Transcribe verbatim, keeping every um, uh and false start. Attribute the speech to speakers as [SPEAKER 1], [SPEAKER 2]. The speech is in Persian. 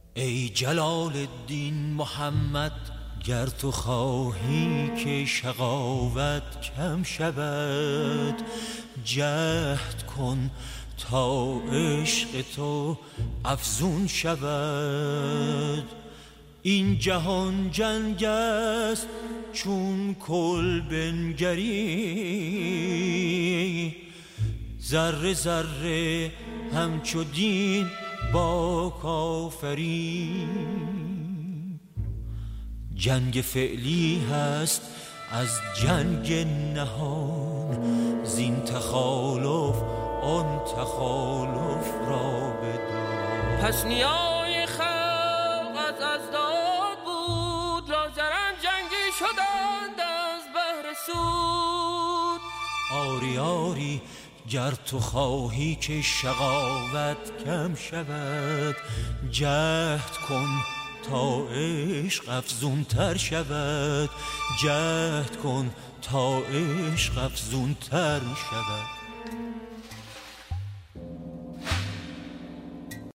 [SPEAKER 1] ای جلال الدین محمد، گر تو خواهی که شقاوت کم شود، جهد کن تا عشق تو افزون شود. این جهان جنگ است چون کل بنگری، ذره ذره همچو دین با کافری. جنگ فعلی هست از جنگ نهان، زین تخالف آن تخالف را بدان.
[SPEAKER 2] پس نیای خلق از ازداد بود، لاجرم جنگی شدند از بهر سود.
[SPEAKER 1] آری آری گر تو خواهی که شقاوت کم شود، جهد کن تا عشق افزون تر شود، جهد کن تا عشق افزون تر شود.